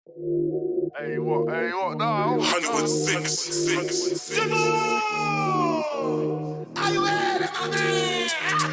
Hey, what now? 106. Are you ready for me?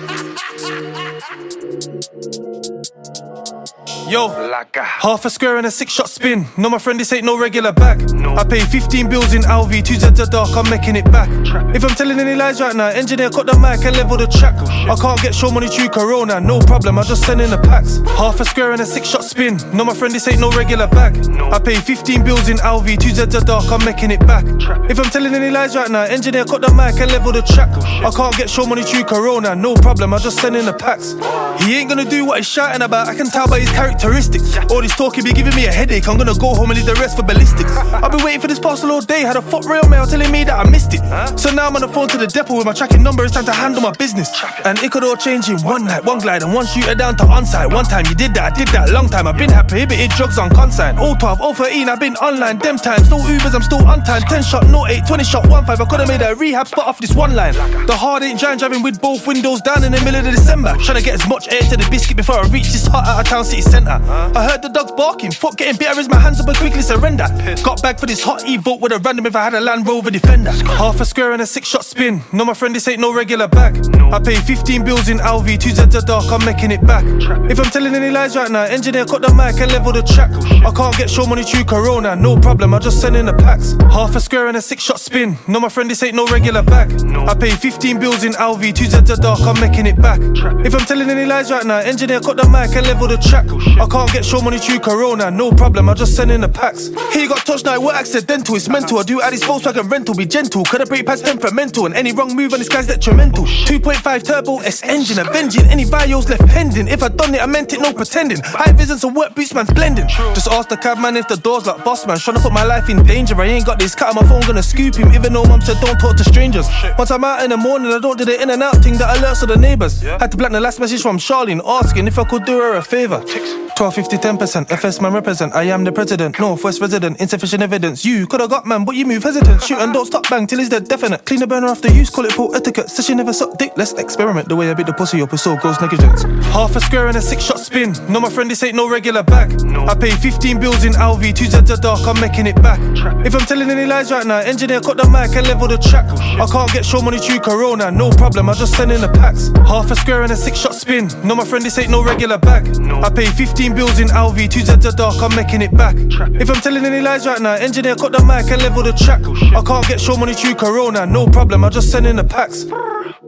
Yo, half a square and a 6-shot spin. No, my friend, this ain't no regular bag. I pay 15 bills in LV, 2 Z's a dark, I'm making it back. If I'm telling any lies right now, engineer cut the mic and level the track. I can't get show money through Corona, no problem, I just send in the packs. Half a square and a 6-shot spin. No, my friend, this ain't no regular bag. I pay 15 bills in LV, 2 Z's a dark, I'm making it back. If I'm telling any lies right now, engineer cut the mic and level the track. I can't get show money through Corona, no problem, I just send in the packs. He ain't gonna do what he's shouting about, I can tell by his characteristics. All this talking be giving me a headache, I'm gonna go home and leave the rest for ballistics. I've been waiting for this parcel all day, had a fuck rail mail telling me that I missed it. So now I'm on the phone to the depot with my tracking number, it's time to handle my business. And it could all change in one night, one glide and one shooter down to onside. One time you did that, I did that long time. I've been had prohibited drugs on consign. 012, 013, I've been online, them times. No Ubers, I'm still on time. 10 shot, no 8, 20 shot, 1-5. I could've made a rehab spot off this one line. The hard ain't driving with both windows down in the middle of December. Trying to get as much air to the biscuit before I reach this hot out of town city centre. I heard the dogs barking, fuck getting bitter as my hands up and quickly surrender. Got back for this hot E-vote with a random if I had a Land Rover Defender. Half a square and a 6-shot spin. No, my friend, this ain't no regular bag. I pay 15 bills in LV, 2 Z's a dark, I'm making it back. If I'm telling any lies right now, engineer cut the mic and level the track. I can't get show money through Corona, no problem, I just send in the packs. Half a square and a 6-shot spin. No, my friend, this ain't no regular bag. I pay 15 bills in LV, 2 Z's a dark, I'm making it back. If I'm telling any lies right now, engineer cut the mic and level the track. I can't get show money through Corona, no problem, I just send in the packs. He got touched now, what accidental, it's mental. I do at his Volkswagen rental, be gentle. Could have brake pads temperamental, and any wrong move on this guy's detrimental. 2.5 turbo S engine, avenging any bios left pending. If I done it, I meant it, no pretending. High vision, some work boots, man's blending. Just ask the cab man if the door's like boss man. Trying to put my life in danger, I ain't got this cat on my phone, gonna scoop him. Even though mum said don't talk to strangers. Once I'm out in the morning, I don't do the in and out thing that alerts of the neighbours. Had to blank the last message from Charlene, asking if I could do her a favour. 1250 10%, FS man represent, I am the president, Northwest resident, insufficient evidence. You could've got man, but you move hesitant. Shoot and don't stop bang till he's dead definite. Clean the burner after use, call it poor etiquette. Says she never suck dick, let's experiment. The way I beat the pussy up with so gross negligence. Half a square and a 6-shot spin. No, my friend, this ain't no regular bag. I pay 15 bills in LV, 2 Z's a dark, I'm making it back. If I'm telling any lies right now, engineer cut the mic and level the track. I can't get show money through Corona, no problem, I just send in the packs. Half a square and a 6-shot spin. No, my friend, this ain't no regular bag. I pay 15 bills in LV, 2 Z's a dark, I'm making it back. If I'm telling any lies right now, engineer cut the mic and level the track. I can't get show money through Corona, no problem, I just send in the packs.